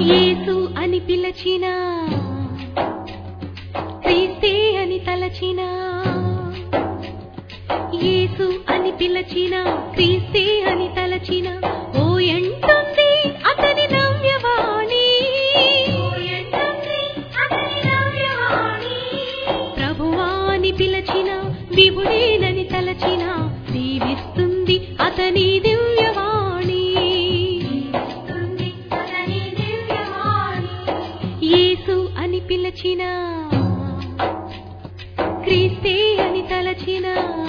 యేసు అని పిలచిన క్రీస్తే అని తలచిన యేసు అని పిలచిన క్రీస్తే అని తలచిన ఓ ఎంటుంది అతని నవ్యవాణి ప్రభువా అని పిలచిన విభుడేనని తలచిన దీవిస్తుంది అతని దివ్యవాణి యేసు అని పిలచిన క్రీస్తే అని తలచిన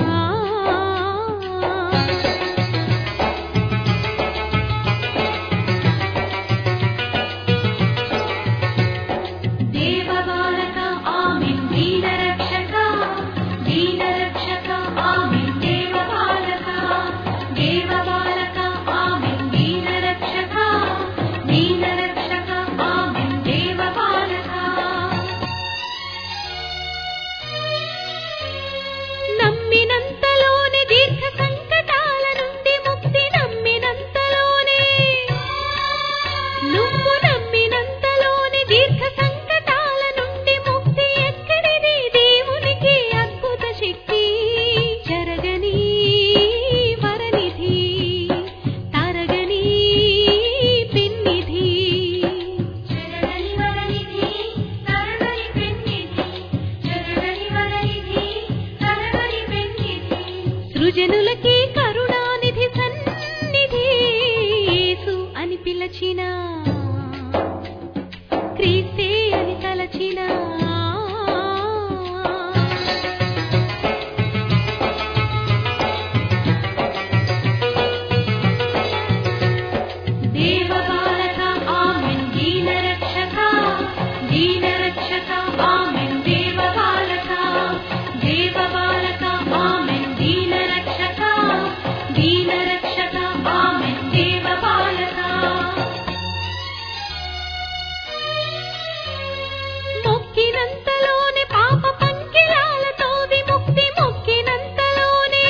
సృజనులకి కరుణానిధి సన్నిధి యేసు అని పిలచిన క్రీస్తే అని తలచిన దేవబాలక ఆమెన్ దీన రక్షక ఆమెన్ దేవబాలక ఆమెన్ దీన రక్షక ఆమెన్ దేవబాలక మొక్కినంతలోనే పాప పంకిలాలతో విముక్తి మొక్కినంతలోనే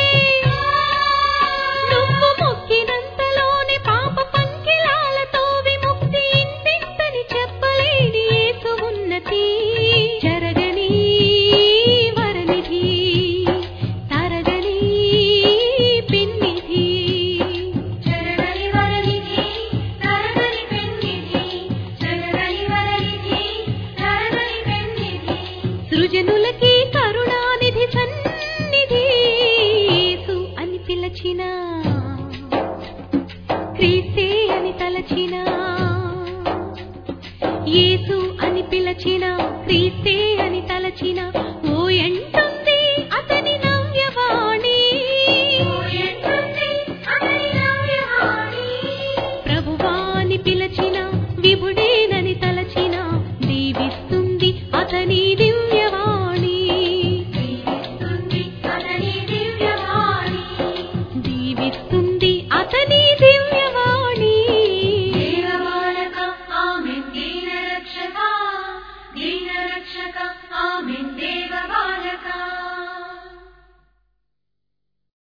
నువ్వు మొక్కినంతలోనే పాప పంకిలాలతో విముక్తి ఇంతింతని చెప్పలేని యేసు ఉన్నతి జరగని వరనిధి తరగని పిన్నిధి జరగని వరనిధి తరగని పిన్నిధి జరగని వరనిధి తరగని పిన్నిధి సృజనులకి కరుణానిధి సన్నిధి యేసు అని పిలచిన క్రీస్తే అని తలచిన యేసు అని పిలచిన క్రీస్తే అని తలచిన ఓ ఎంటుంది అతని నవ్యవాణి ప్రభువా అని పిలచిన విభుడేనని తలచిన దీవిస్తుంది అతని దివ్యవాణి దీవిస్తుంది